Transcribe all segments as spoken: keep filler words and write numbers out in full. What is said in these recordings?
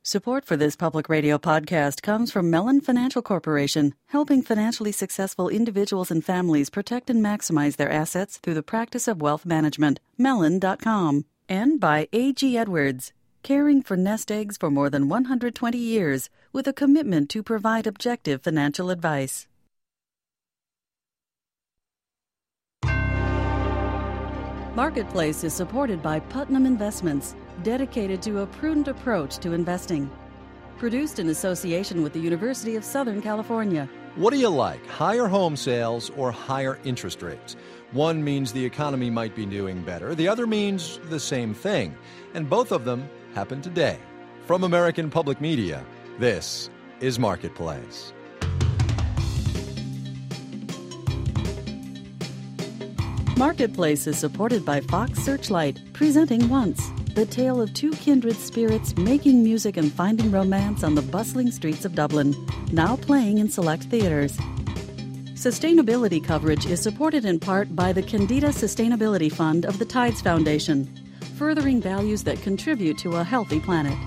Support for this public radio podcast comes from Mellon Financial Corporation, helping financially successful individuals and families protect and maximize their assets through the practice of wealth management. Mellon dot com. And by A G Edwards, caring for nest eggs for more than one hundred twenty years with a commitment to provide objective financial advice. Marketplace is supported by Putnam Investments, dedicated to a prudent approach to investing. Produced in association with the University of Southern California. What do you like, higher home sales or higher interest rates? One means the economy might be doing better. The other means the same thing. And both of them happen today. From American Public Media, this is Marketplace. Marketplace is supported by Fox Searchlight, presenting Once, the tale of two kindred spirits making music and finding romance on the bustling streets of Dublin, now playing in select theaters. Sustainability coverage is supported in part by the Candida Sustainability Fund of the Tides Foundation, furthering values that contribute to a healthy planet.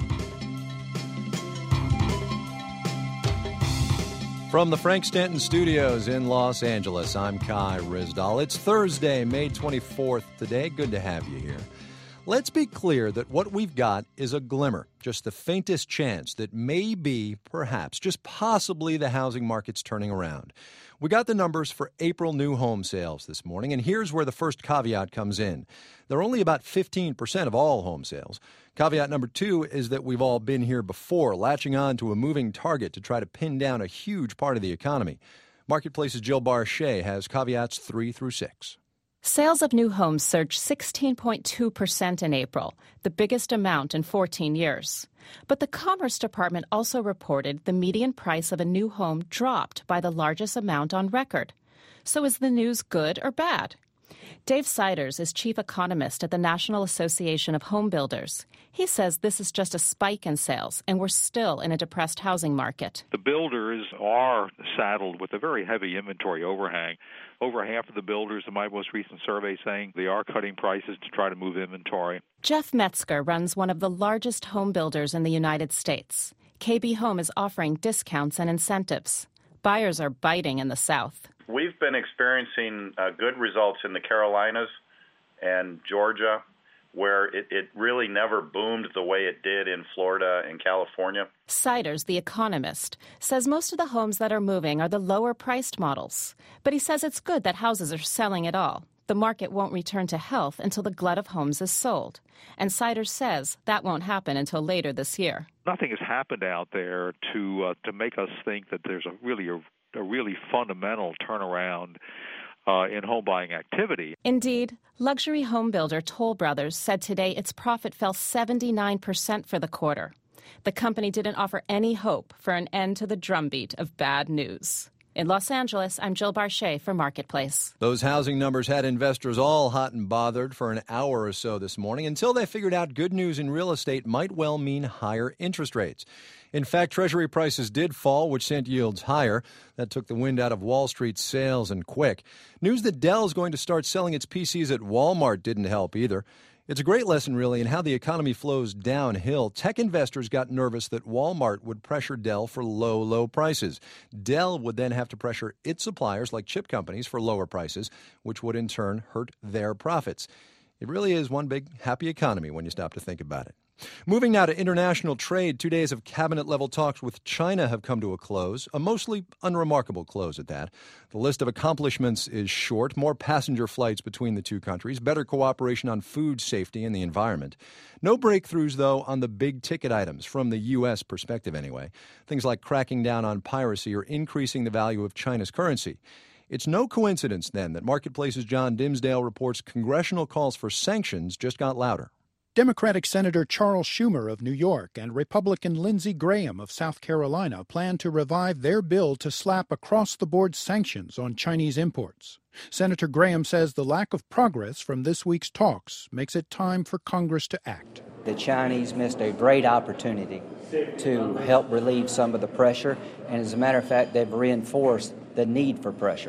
From the Frank Stanton Studios in Los Angeles, I'm Kai Ryssdal. It's Thursday, May twenty-fourth today. Good to have you here. Let's be clear that what we've got is a glimmer, just the faintest chance that maybe, perhaps, just possibly the housing market's turning around. We got the numbers for April new home sales this morning, and here's where the first caveat comes in. They're only about fifteen percent of all home sales. Caveat number two is that we've all been here before, latching on to a moving target to try to pin down a huge part of the economy. Marketplace's Jill Barchet has caveats three through six. Sales of new homes surged sixteen point two percent in April, the biggest amount in fourteen years. But the Commerce Department also reported the median price of a new home dropped by the largest amount on record. So is the news good or bad? Dave Siders is chief economist at the National Association of Home Builders. He says this is just a spike in sales, and we're still in a depressed housing market. The builders are saddled with a very heavy inventory overhang. Over half of the builders in my most recent survey saying they are cutting prices to try to move inventory. Jeff Metzger runs one of the largest home builders in the United States. K B Home is offering discounts and incentives. Buyers are biting in the South. We've been experiencing uh, good results in the Carolinas and Georgia, where it, it really never boomed the way it did in Florida and California. Siders, the economist, says most of the homes that are moving are the lower-priced models. But he says it's good that houses are selling at all. The market won't return to health until the glut of homes is sold. And Siders says that won't happen until later this year. Nothing has happened out there to uh, to make us think that there's a really a, a really fundamental turnaround uh, in home buying activity. Indeed, luxury home builder Toll Brothers said today its profit fell seventy-nine percent for the quarter. The company didn't offer any hope for an end to the drumbeat of bad news. In Los Angeles, I'm Jill Barchet for Marketplace. Those housing numbers had investors all hot and bothered for an hour or so this morning until they figured out good news in real estate might well mean higher interest rates. In fact, Treasury prices did fall, which sent yields higher. That took the wind out of Wall Street's sails and quick. News that Dell is going to start selling its P Cs at Walmart didn't help either. It's a great lesson, really, in how the economy flows downhill. Tech investors got nervous that Walmart would pressure Dell for low, low prices. Dell would then have to pressure its suppliers, like chip companies, for lower prices, which would in turn hurt their profits. It really is one big happy economy when you stop to think about it. Moving now to international trade, two days of cabinet-level talks with China have come to a close, a mostly unremarkable close at that. The list of accomplishments is short, more passenger flights between the two countries, better cooperation on food safety and the environment. No breakthroughs, though, on the big-ticket items, from the U S perspective anyway. Things like cracking down on piracy or increasing the value of China's currency. It's no coincidence, then, that Marketplace's John Dimsdale reports congressional calls for sanctions just got louder. Democratic Senator Charles Schumer of New York and Republican Lindsey Graham of South Carolina plan to revive their bill to slap across-the-board sanctions on Chinese imports. Senator Graham says the lack of progress from this week's talks makes it time for Congress to act. The Chinese missed a great opportunity to help relieve some of the pressure, and as a matter of fact, they've reinforced the need for pressure.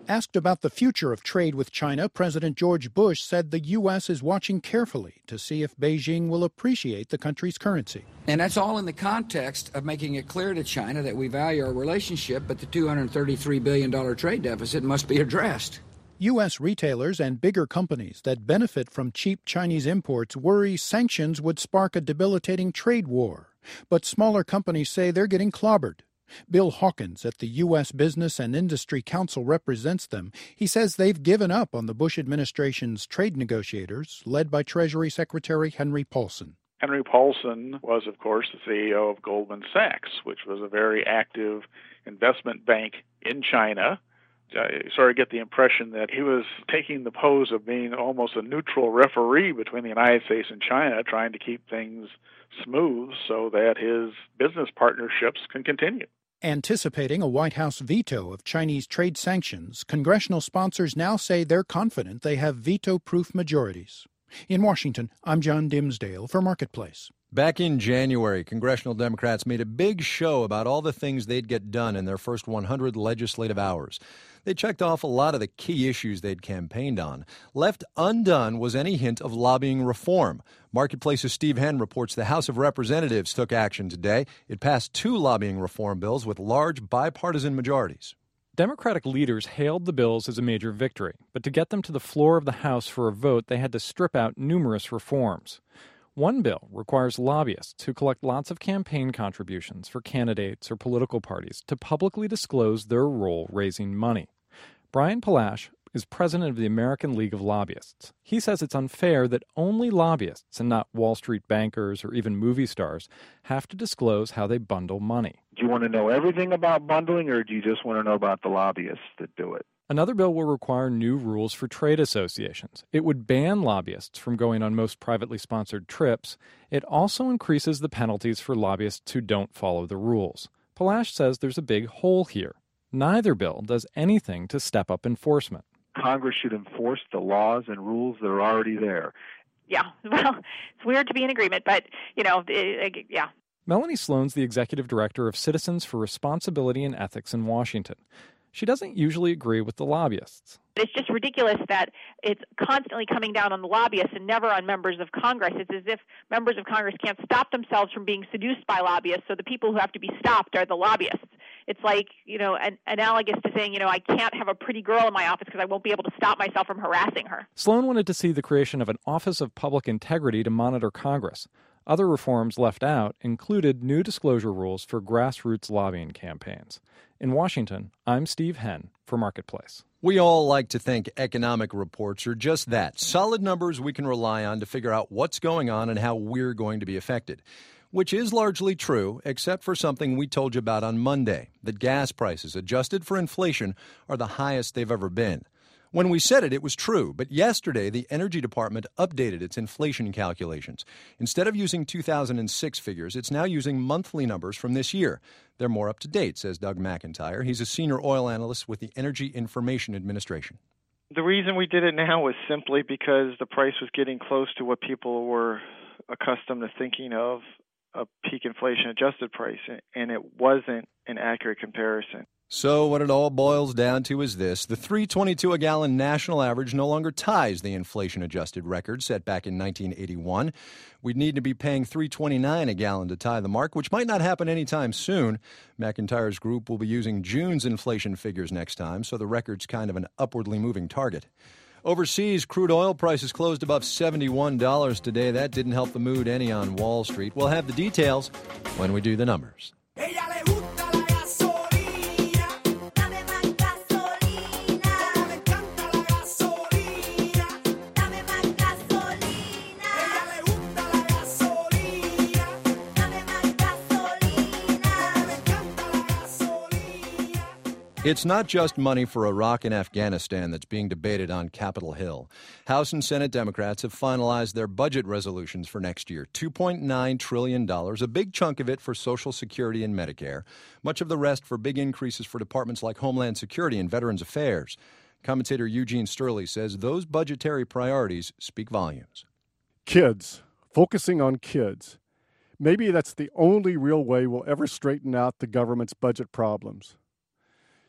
Asked about the future of trade with China, President George Bush said the U S is watching carefully to see if Beijing will appreciate the country's currency. And that's all in the context of making it clear to China that we value our relationship, but the two hundred thirty-three billion dollars trade deficit must be addressed. U S retailers and bigger companies that benefit from cheap Chinese imports worry sanctions would spark a debilitating trade war. But smaller companies say they're getting clobbered. Bill Hawkins at the U S Business and Industry Council represents them. He says they've given up on the Bush administration's trade negotiators, led by Treasury Secretary Henry Paulson. Henry Paulson was, of course, the C E O of Goldman Sachs, which was a very active investment bank in China. I sort of get the impression that he was taking the pose of being almost a neutral referee between the United States and China, trying to keep things smooth so that his business partnerships can continue. Anticipating a White House veto of Chinese trade sanctions, congressional sponsors now say they're confident they have veto-proof majorities. In Washington, I'm John Dimsdale for Marketplace. Back in January, congressional Democrats made a big show about all the things they'd get done in their first one hundred legislative hours. They checked off a lot of the key issues they'd campaigned on. Left undone was any hint of lobbying reform. Marketplace's Steve Henn reports the House of Representatives took action today. It passed two lobbying reform bills with large bipartisan majorities. Democratic leaders hailed the bills as a major victory, but to get them to the floor of the House for a vote, they had to strip out numerous reforms. One bill requires lobbyists who collect lots of campaign contributions for candidates or political parties to publicly disclose their role raising money. Brian Palash is president of the American League of Lobbyists. He says it's unfair that only lobbyists and not Wall Street bankers or even movie stars have to disclose how they bundle money. Do you want to know everything about bundling, or do you just want to know about the lobbyists that do it? Another bill will require new rules for trade associations. It would ban lobbyists from going on most privately sponsored trips. It also increases the penalties for lobbyists who don't follow the rules. Palash says there's a big hole here. Neither bill does anything to step up enforcement. Congress should enforce the laws and rules that are already there. Yeah, well, it's weird to be in agreement, but, you know, it, it, yeah. Melanie Sloan's the executive director of Citizens for Responsibility and Ethics in Washington. She doesn't usually agree with the lobbyists. It's just ridiculous that it's constantly coming down on the lobbyists and never on members of Congress. It's as if members of Congress can't stop themselves from being seduced by lobbyists, so the people who have to be stopped are the lobbyists. It's like, you know, an, analogous to saying, you know, I can't have a pretty girl in my office because I won't be able to stop myself from harassing her. Sloan wanted to see the creation of an Office of Public Integrity to monitor Congress. Other reforms left out included new disclosure rules for grassroots lobbying campaigns. In Washington, I'm Steve Henn for Marketplace. We all like to think economic reports are just that, solid numbers we can rely on to figure out what's going on and how we're going to be affected. Which is largely true, except for something we told you about on Monday, that gas prices, adjusted for inflation, are the highest they've ever been. When we said it, it was true, but yesterday the Energy Department updated its inflation calculations. Instead of using two thousand six figures, it's now using monthly numbers from this year. They're more up to date, says Doug McIntyre. He's a senior oil analyst with the Energy Information Administration. The reason we did it now was simply because the price was getting close to what people were accustomed to thinking of a peak inflation adjusted price, and it wasn't an accurate comparison. So what it all boils down to is this. The three twenty-two a gallon national average no longer ties the inflation-adjusted record set back in nineteen eighty-one. We'd need to be paying three twenty-nine a gallon to tie the mark, which might not happen anytime soon. McIntyre's group will be using June's inflation figures next time, so the record's kind of an upwardly moving target. Overseas, crude oil prices closed above seventy-one dollars today. That didn't help the mood any on Wall Street. We'll have the details when we do the numbers. It's not just money for Iraq and Afghanistan that's being debated on Capitol Hill. House and Senate Democrats have finalized their budget resolutions for next year, two point nine trillion dollars, a big chunk of it for Social Security and Medicare, much of the rest for big increases for departments like Homeland Security and Veterans Affairs. Commentator Eugene Sterling says those budgetary priorities speak volumes. Kids, focusing on kids. Maybe that's the only real way we'll ever straighten out the government's budget problems.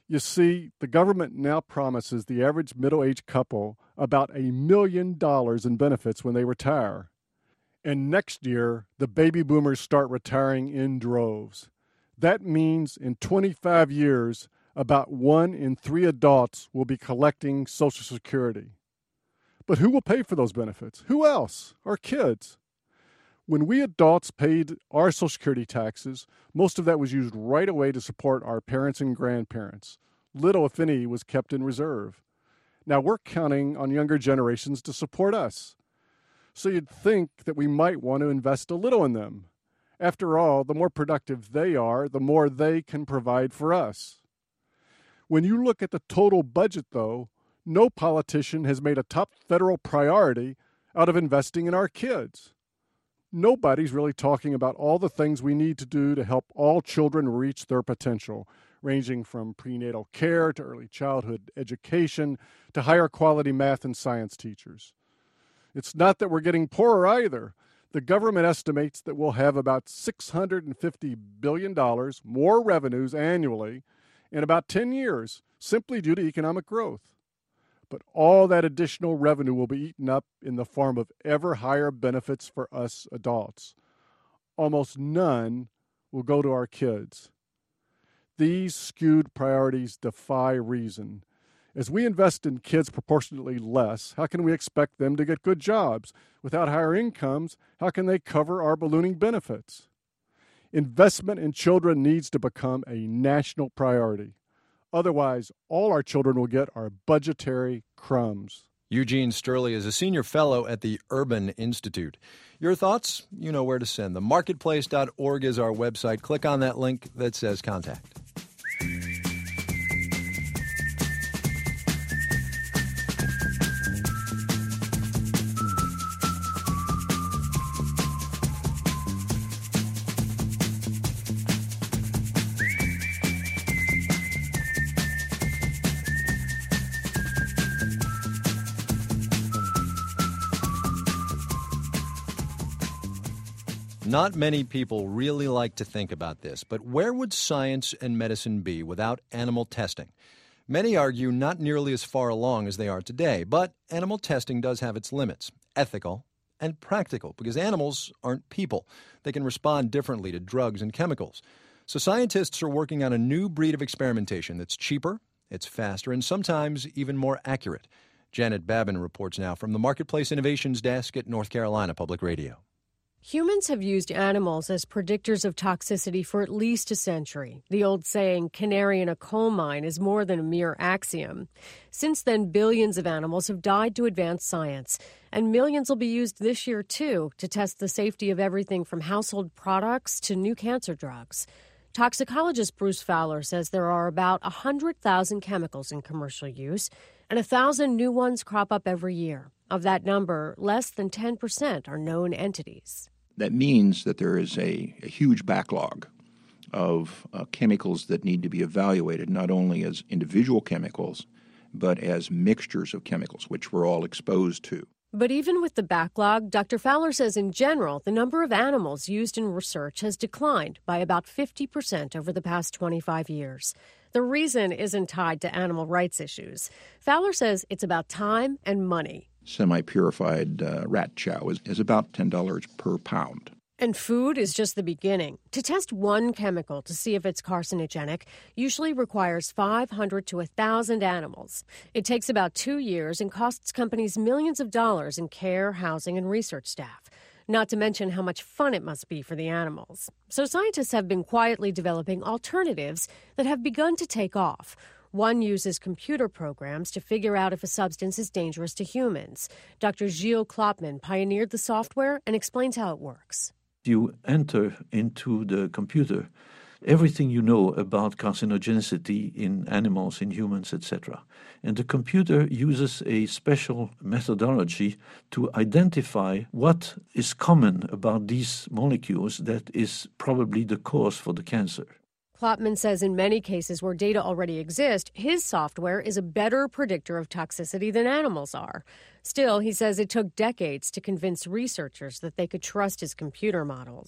You see, the government now promises the average middle-aged couple about a million dollars in benefits when they retire. And next year, the baby boomers start retiring in droves. That means in twenty-five years, about one in three adults will be collecting Social Security. But who will pay for those benefits? Who else? Our kids. When we adults paid our Social Security taxes, most of that was used right away to support our parents and grandparents. Little, if any, was kept in reserve. Now we're counting on younger generations to support us. So you'd think that we might want to invest a little in them. After all, the more productive they are, the more they can provide for us. When you look at the total budget, though, no politician has made a top federal priority out of investing in our kids. Nobody's really talking about all the things we need to do to help all children reach their potential, ranging from prenatal care to early childhood education to higher quality math and science teachers. It's not that we're getting poorer either. The government estimates that we'll have about six hundred fifty billion dollars more revenues annually in about ten years, simply due to economic growth. But all that additional revenue will be eaten up in the form of ever higher benefits for us adults. Almost none will go to our kids. These skewed priorities defy reason. As we invest in kids proportionately less, how can we expect them to get good jobs? Without higher incomes, how can they cover our ballooning benefits? Investment in children needs to become a national priority. Otherwise, all our children will get are budgetary crumbs. Eugene Sterling is a senior fellow at the Urban Institute. Your thoughts? You know where to send them. marketplace dot org is our website. Click on that link that says contact. Not many people really like to think about this, but where would science and medicine be without animal testing? Many argue not nearly as far along as they are today, but animal testing does have its limits, ethical and practical, because animals aren't people. They can respond differently to drugs and chemicals. So scientists are working on a new breed of experimentation that's cheaper, it's faster, and sometimes even more accurate. Janet Babin reports now from the Marketplace Innovations Desk at North Carolina Public Radio. Humans have used animals as predictors of toxicity for at least a century. The old saying, canary in a coal mine, is more than a mere axiom. Since then, billions of animals have died to advance science, and millions will be used this year, too, to test the safety of everything from household products to new cancer drugs. Toxicologist Bruce Fowler says there are about one hundred thousand chemicals in commercial use, and one thousand new ones crop up every year. Of that number, less than ten percent are known entities. That means that there is a, a huge backlog of uh, chemicals that need to be evaluated, not only as individual chemicals, but as mixtures of chemicals, which we're all exposed to. But even with the backlog, Doctor Fowler says in general, the number of animals used in research has declined by about fifty percent over the past twenty-five years. The reason isn't tied to animal rights issues. Fowler says it's about time and money. Semi-purified uh, rat chow is, is about ten dollars per pound. And food is just the beginning. To test one chemical to see if it's carcinogenic usually requires five hundred to one thousand animals. It takes about two years and costs companies millions of dollars in care, housing, and research staff. Not to mention how much fun it must be for the animals. So scientists have been quietly developing alternatives that have begun to take off. One uses computer programs to figure out if a substance is dangerous to humans. Doctor Gilles Klopman pioneered the software and explains how it works. You enter into the computer everything you know about carcinogenicity in animals, in humans, et cetera. And the computer uses a special methodology to identify what is common about these molecules that is probably the cause for the cancer. Klopman says in many cases where data already exist, his software is a better predictor of toxicity than animals are. Still, he says it took decades to convince researchers that they could trust his computer models.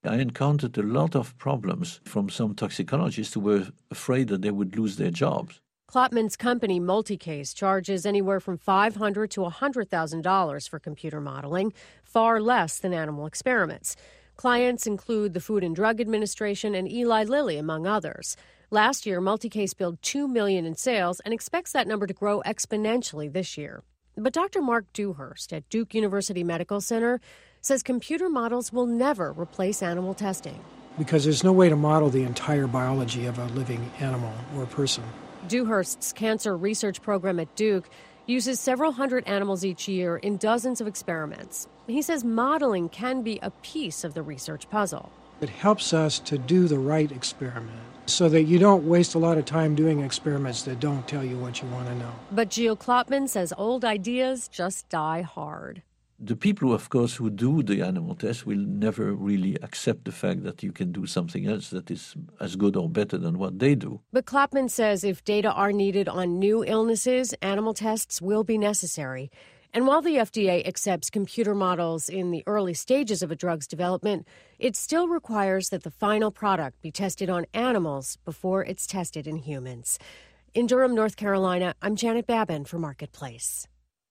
I encountered a lot of problems from some toxicologists who were afraid that they would lose their jobs. Klopman's company, Multicase, charges anywhere from five hundred thousand dollars to one hundred thousand dollars for computer modeling, far less than animal experiments. Clients include the Food and Drug Administration and Eli Lilly, among others. Last year, Multicase billed two million dollars in sales and expects that number to grow exponentially this year. But Doctor Mark Dewhurst at Duke University Medical Center says computer models will never replace animal testing. Because there's no way to model the entire biology of a living animal or person. Dewhurst's cancer research program at Duke uses several hundred animals each year in dozens of experiments. He says modeling can be a piece of the research puzzle. It helps us to do the right experiment so that you don't waste a lot of time doing experiments that don't tell you what you want to know. But Gilles Klopman says old ideas just die hard. The people, of course, who do the animal test will never really accept the fact that you can do something else that is as good or better than what they do. But Klopman says if data are needed on new illnesses, animal tests will be necessary. And while the F D A accepts computer models in the early stages of a drug's development, it still requires that the final product be tested on animals before it's tested in humans. In Durham, North Carolina, I'm Janet Babin for Marketplace.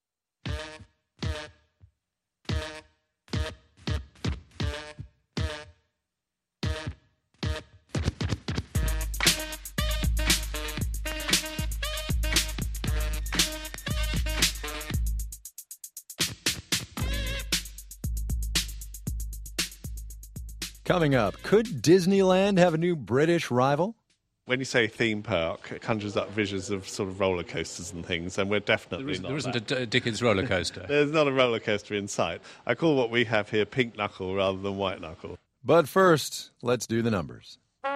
Coming up, could Disneyland have a new British rival? When you say theme park, it conjures up visions of sort of roller coasters and things, and we're definitely there isn't, not There isn't that. a Dickens roller coaster. There's not a roller coaster in sight. I call what we have here pink knuckle rather than white knuckle. But first, let's do the numbers.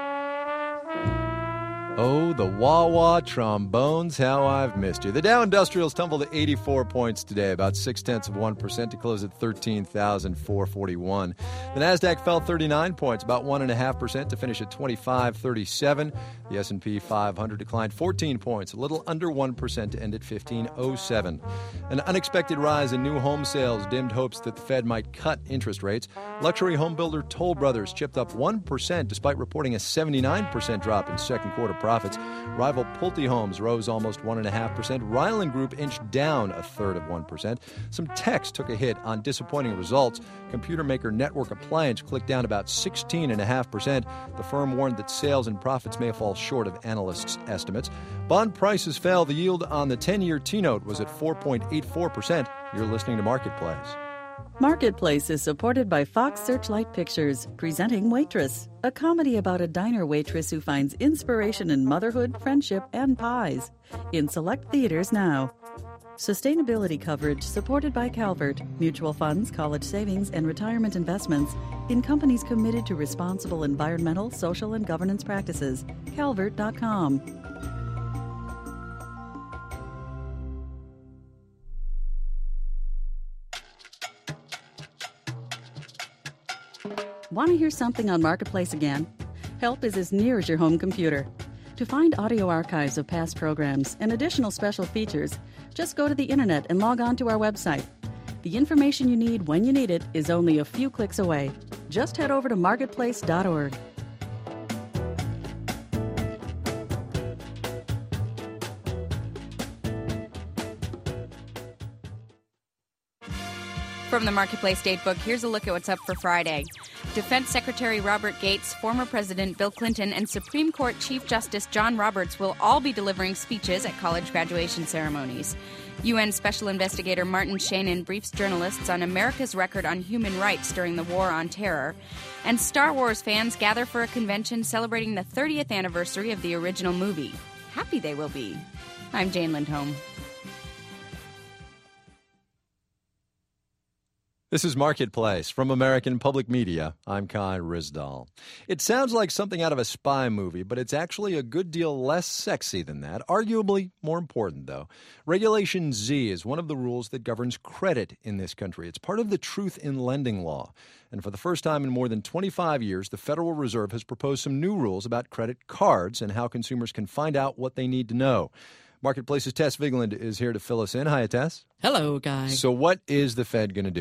Oh, the wah-wah trombones, how I've missed you. The Dow Industrials tumbled to eighty-four points today, about six-tenths of one percent to close at thirteen thousand four hundred forty-one. The Nasdaq fell thirty-nine points, about one point five percent to finish at twenty-five thirty-seven. The S and P five hundred declined fourteen points, a little under one percent to end at fifteen oh seven. An unexpected rise in new home sales dimmed hopes that the Fed might cut interest rates. Luxury home builder Toll Brothers chipped up one percent despite reporting a seventy-nine percent drop in second quarter profits. Rival Pulte Homes rose almost one point five percent. Ryland Group inched down a third of one percent. Some techs took a hit on disappointing results. Computer maker Network Appliance clicked down about sixteen point five percent. The firm warned that sales and profits may fall short of analysts' estimates. Bond prices fell. The yield on the ten-year T-note was at four point eight four percent. You're listening to Marketplace. Marketplace is supported by Fox Searchlight Pictures, presenting Waitress, a comedy about a diner waitress who finds inspiration in motherhood, friendship, and pies. In select theaters now. Sustainability coverage supported by Calvert, mutual funds, college savings, and retirement investments in companies committed to responsible environmental, social, and governance practices. calvert dot com. Want to hear something on Marketplace again? Help is as near as your home computer. To find audio archives of past programs and additional special features, just go to the internet and log on to our website. The information you need when you need it is only a few clicks away. Just head over to marketplace dot org. From the Marketplace Datebook, here's a look at what's up for Friday. Defense Secretary Robert Gates, former President Bill Clinton, and Supreme Court Chief Justice John Roberts will all be delivering speeches at college graduation ceremonies. U N Special Investigator Martin Shannon briefs journalists on America's record on human rights during the War on Terror. And Star Wars fans gather for a convention celebrating the thirtieth anniversary of the original movie. Happy they will be. I'm Jane Lindholm. This is Marketplace from American Public Media. I'm Kai Rizdal. It sounds like something out of a spy movie, but it's actually a good deal less sexy than that. Arguably more important, though. Regulation Z is one of the rules that governs credit in this country. It's part of the Truth in Lending law. And for the first time in more than twenty-five years, the Federal Reserve has proposed some new rules about credit cards and how consumers can find out what they need to know. Marketplace's Tess Vigland is here to fill us in. Hi, Tess. Hello, guys. So what is the Fed going to do here?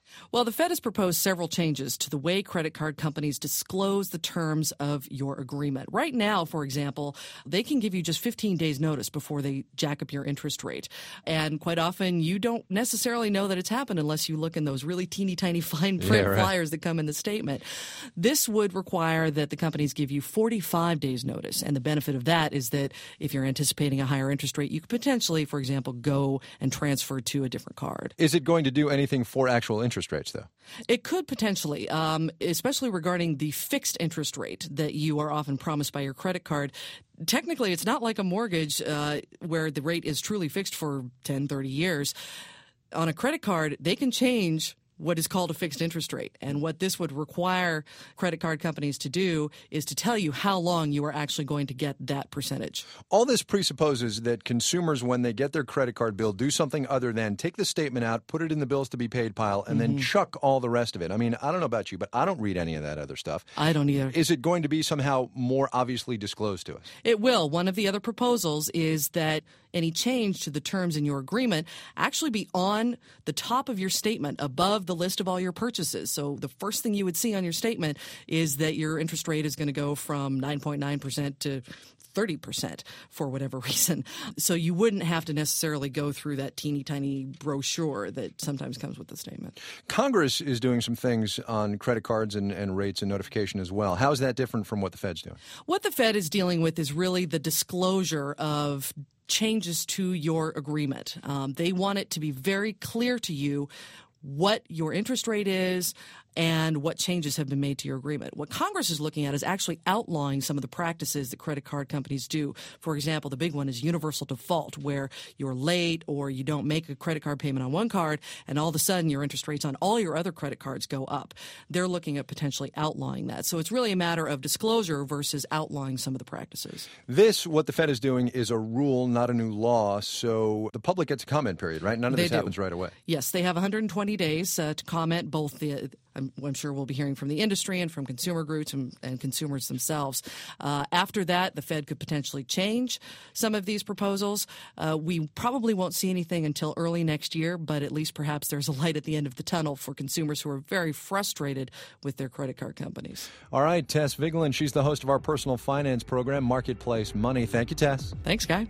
Well, the Fed has proposed several changes to the way credit card companies disclose the terms of your agreement. Right now, for example, they can give you just fifteen days notice before they jack up your interest rate. And quite often, you don't necessarily know that it's happened unless you look in those really teeny tiny fine print yeah, right. flyers that come in the statement. This would require that the companies give you forty-five days notice. And the benefit of that is that if you're anticipating a higher interest rate, you could potentially, for example, go and transfer to a different card. Is it going to do anything for actual interest rates, though? It could potentially, um, especially regarding the fixed interest rate that you are often promised by your credit card. Technically, it's not like a mortgage uh, where the rate is truly fixed for ten, thirty years. On a credit card, they can change what is called a fixed interest rate. And what this would require credit card companies to do is to tell you how long you are actually going to get that percentage. All this presupposes that consumers, when they get their credit card bill, do something other than take the statement out, put it in the bills to be paid pile, and mm-hmm. then chuck all the rest of it. I mean, I don't know about you, but I don't read any of that other stuff. I don't either. Is it going to be somehow more obviously disclosed to us? It will. One of the other proposals is that any change to the terms in your agreement actually be on the top of your statement above the list of all your purchases. So the first thing you would see on your statement is that your interest rate is going to go from nine point nine percent to thirty percent for whatever reason. So you wouldn't have to necessarily go through that teeny tiny brochure that sometimes comes with the statement. Congress is doing some things on credit cards and, and rates and notification as well. How is that different from what the Fed's doing? What the Fed is dealing with is really the disclosure of changes to your agreement. Um, they want it to be very clear to you what your interest rate is and what changes have been made to your agreement. What Congress is looking at is actually outlawing some of the practices that credit card companies do. For example, the big one is universal default, where you're late or you don't make a credit card payment on one card, and all of a sudden your interest rates on all your other credit cards go up. They're looking at potentially outlawing that. So it's really a matter of disclosure versus outlawing some of the practices. This, what the Fed is doing, is a rule, not a new law, so the public gets a comment period, right? None of They this do. happens right away. Yes, they have one hundred twenty days uh, to comment. Both the, I'm, I'm sure we'll be hearing from the industry and from consumer groups and, and consumers themselves. Uh, after that, the Fed could potentially change some of these proposals. Uh, we probably won't see anything until early next year, but at least perhaps there's a light at the end of the tunnel for consumers who are very frustrated with their credit card companies. All right, Tess Vigeland, she's the host of our personal finance program, Marketplace Money. Thank you, Tess. Thanks, Guy.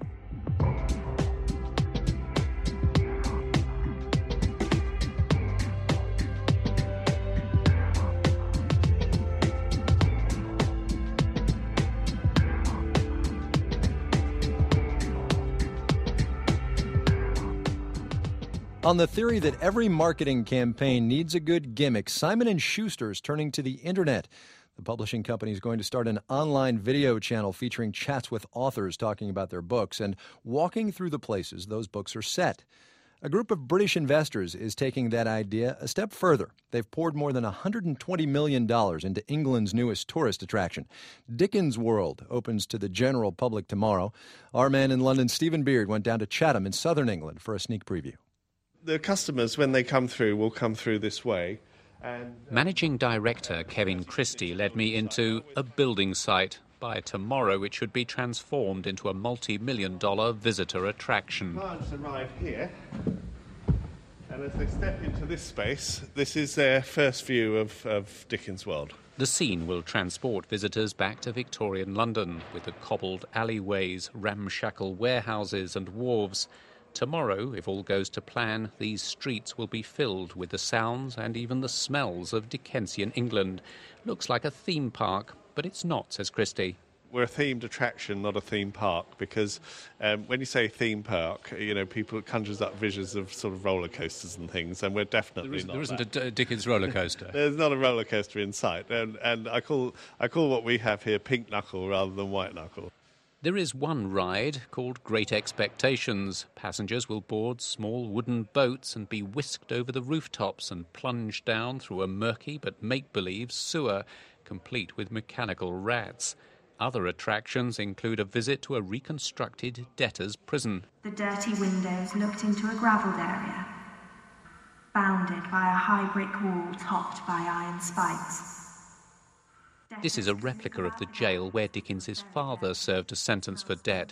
On the theory that every marketing campaign needs a good gimmick, Simon and Schuster is turning to the internet. The publishing company is going to start an online video channel featuring chats with authors talking about their books and walking through the places those books are set. A group of British investors is taking that idea a step further. They've poured more than one hundred twenty million dollars into England's newest tourist attraction. Dickens World opens to the general public tomorrow. Our man in London, Stephen Beard, went down to Chatham in southern England for a sneak preview. The customers, when they come through, will come through this way. And Managing Director Kevin Christie led me into a building site. By tomorrow, it should be transformed into a multi-million dollar visitor attraction. Clients arrive here, and as they step into this space, this is their first view of, of Dickens World. The scene will transport visitors back to Victorian London, with the cobbled alleyways, ramshackle warehouses and wharves. Tomorrow, if all goes to plan, these streets will be filled with the sounds and even the smells of Dickensian England. Looks like a theme park, but it's not, says Christie. We're a themed attraction, not a theme park, because um, when you say theme park, you know, people conjures up visions of sort of roller coasters and things, and we're definitely there isn't, not There isn't that. a D- Dickens roller coaster. There's not a roller coaster in sight, and, and I call I call what we have here pink knuckle rather than white knuckle. There is one ride called Great Expectations. Passengers will board small wooden boats and be whisked over the rooftops and plunged down through a murky but make-believe sewer, complete with mechanical rats. Other attractions include a visit to a reconstructed debtor's prison. The dirty windows looked into a gravelled area, bounded by a high brick wall topped by iron spikes. This is a replica of the jail where Dickens's father served a sentence for debt.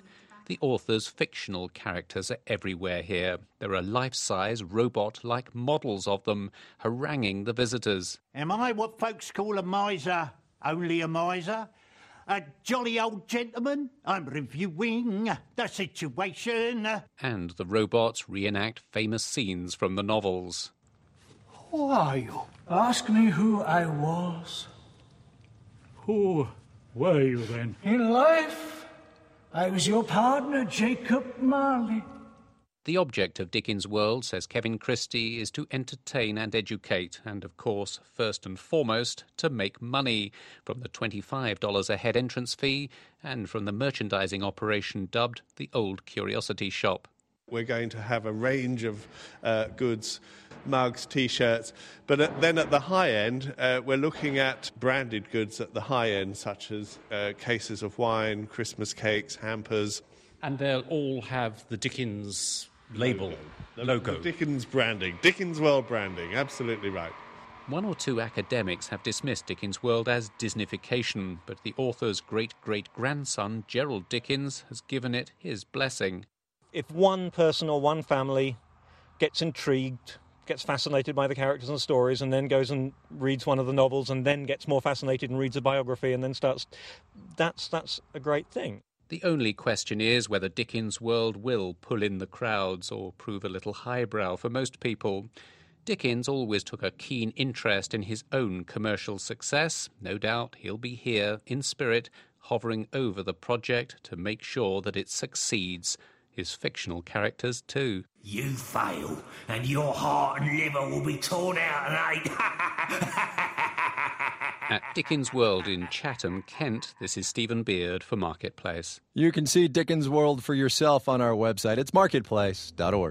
The author's fictional characters are everywhere here. There are life-size, robot-like models of them, haranguing the visitors. Am I what folks call a miser? Only a miser? A jolly old gentleman? I'm reviewing the situation. And the robots reenact famous scenes from the novels. Who are you? Ask me who I was. Who were you then? In life, I was your partner, Jacob Marley. The object of Dickens' world, says Kevin Christie, is to entertain and educate, and of course, first and foremost, to make money from the twenty-five dollars a head entrance fee and from the merchandising operation dubbed the Old Curiosity Shop. We're going to have a range of uh, goods, mugs, T-shirts, but at, then at the high end, uh, we're looking at branded goods at the high end, such as uh, cases of wine, Christmas cakes, hampers. And they'll all have the Dickens label, the logo. The Dickens branding, Dickens World branding, absolutely right. One or two academics have dismissed Dickens' world as Disneyfication, but the author's great-great-grandson, Gerald Dickens, has given it his blessing. If one person or one family gets intrigued, gets fascinated by the characters and stories, and then goes and reads one of the novels, and then gets more fascinated and reads a biography, and then starts... That's, that's a great thing. The only question is whether Dickens' world will pull in the crowds or prove a little highbrow for most people. Dickens always took a keen interest in his own commercial success. No doubt he'll be here, in spirit, hovering over the project to make sure that it succeeds. His fictional characters, too. You fail, and your heart and liver will be torn out and ate. At Dickens' World in Chatham, Kent, this is Stephen Beard for Marketplace. You can see Dickens' World for yourself on our website. It's marketplace dot org.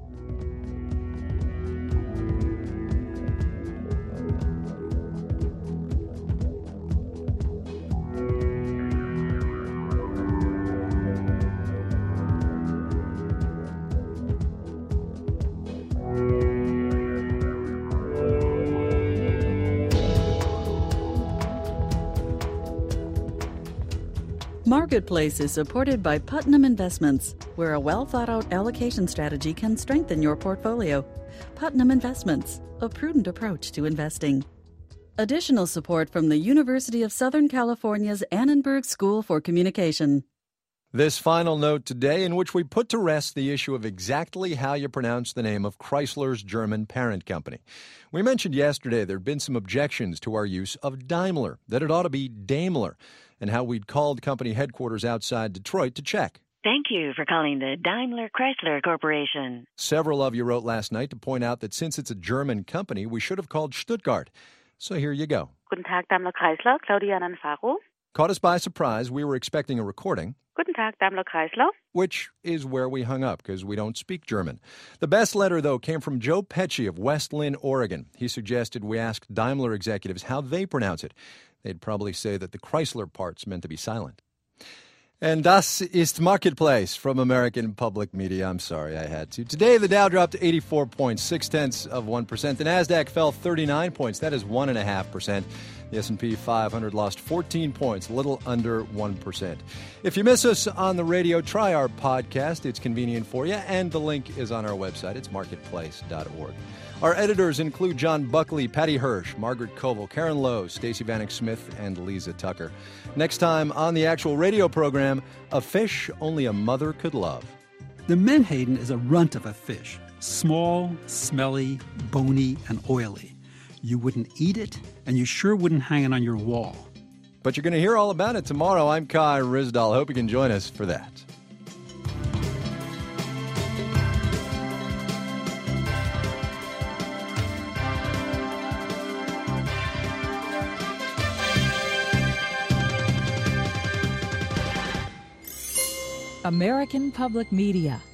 Marketplace is supported by Putnam Investments, where a well-thought-out allocation strategy can strengthen your portfolio. Putnam Investments, a prudent approach to investing. Additional support from the University of Southern California's Annenberg School for Communication. This final note today, in which we put to rest the issue of exactly how you pronounce the name of Chrysler's German parent company. We mentioned yesterday there had been some objections to our use of Daimler, that it ought to be Daimler, and how we'd called company headquarters outside Detroit to check. Thank you for calling the Daimler Chrysler Corporation. Several of you wrote last night to point out that since it's a German company, we should have called Stuttgart. So here you go. Guten Tag, Daimler Chrysler, Claudia Nanfaro. Caught us by surprise. We were expecting a recording. Guten Tag, Daimler Chrysler. Which is where we hung up, because we don't speak German. The best letter, though, came from Joe Pesci of West Lynn, Oregon. He suggested we ask Daimler executives how they pronounce it. They'd probably say that the Chrysler part's meant to be silent. And das ist Marketplace from American Public Media. I'm sorry I had to. Today, the Dow dropped eighty-four points, six tenths of one percent. The NASDAQ fell thirty-nine points. That is one point five percent. The S and P five hundred lost fourteen points, a little under one percent. If you miss us on the radio, try our podcast. It's convenient for you, and the link is on our website. It's marketplace dot org. Our editors include John Buckley, Patty Hirsch, Margaret Koval, Karen Lowe, Stacey Vanek Smith, and Lisa Tucker. Next time on the actual radio program, a fish only a mother could love. The menhaden is a runt of a fish. Small, smelly, bony, and oily. You wouldn't eat it, and you sure wouldn't hang it on your wall. But you're going to hear all about it tomorrow. I'm Kai Ryssdal. Hope you can join us for that. American Public Media